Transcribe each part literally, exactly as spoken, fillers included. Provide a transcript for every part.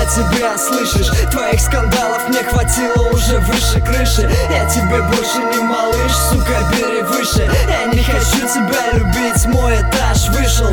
тебя, слышишь? Твоих скандалов мне хватило уже выше крыши. Я тебе больше не малыш, сука, бери выше. Я не хочу тебя любить, мой этаж вышел.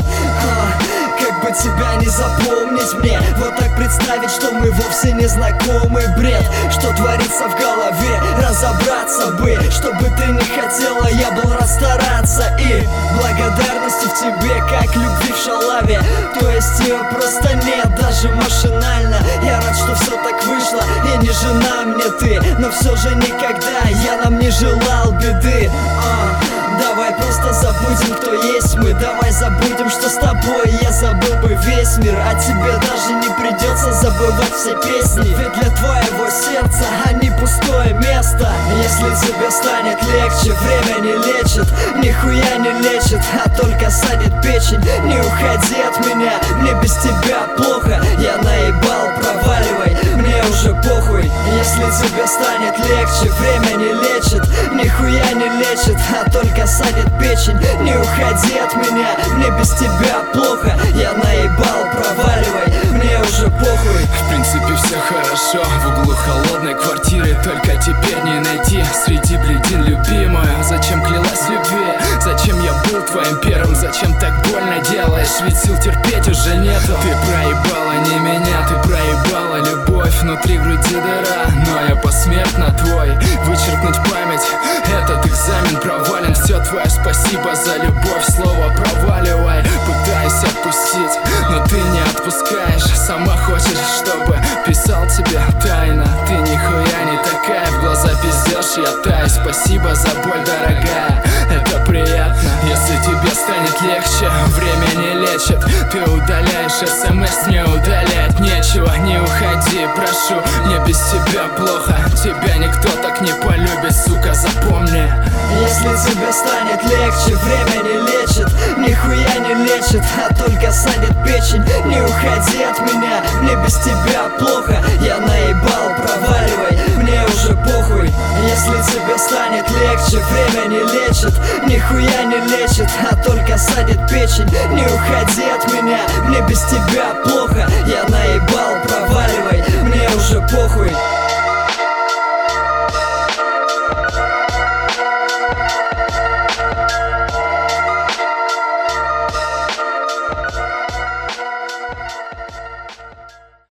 а, Как бы тебя не запомнить мне, вот так представить, что мы вовсе не знакомы. Бред, что творится в голове, разобраться бы. Чтобы ты не хотела, я был рад стараться. И благодарности в тебе, как любви в шалаве. То есть ее просто нет, даже машинально. Я рад, что все так вышло, и не жена мне ты. Но все же никогда я нам не желал беды. а, Давай просто забудем, кто есть мы. Давай забудем, что с тобой я забыл бы весь мир. А тебе даже не придется забывать все песни. Ведь для твоего сердца они пустое место. Если тебе станет легче, время не лечит, нихуя не лечит, а только садит печень. Не уходи от меня, мне без тебя плохо. Я наебал, проваливай, мне уже похуй. Если тебе станет легче, время не лечит, нихуя не лечит, а только садит печень. Не уходи от меня, мне без тебя плохо. Я наебал, проваливай, мне уже похуй. В принципе все хорошо, в углу холодной квартиры. Только теперь не найти среди бледин любимую. Зачем клялась в любви? Зачем я был твоим первым? Зачем так больно делаешь? Ведь сил терпеть уже нету. Ты проебала не меня, ты проебала любовь. Внутри груди дыра, но я посмертно твой. Вычеркнуть память, этот экзамен провален. Все твое спасибо за любовь, слово проваливай. Пытаюсь отпустить, но ты не отпускаешь. Сама хочешь, чтобы писал тебе тайно. Ты нихуя не такая, в глаза пиздешь, я таю. Спасибо за боль, дорогая, это приятно. Если тебе станет легче, время не лечит. Ты удаляешь смс, мне удалять нечего. Не уходи, прошу, мне без тебя плохо. Тебя никто так не полюбит, сука, запомни. Если тебе станет легче, время не лечит, нихуя не лечит, а только садит печень. Не уходи от меня, мне без тебя плохо. Я наебал, проваливай, мне уже похуй. Если тебе станет легче, время не лечит, нихуя не лечит, а только садит печень. Не уходи от меня, мне без тебя плохо. Я наебал,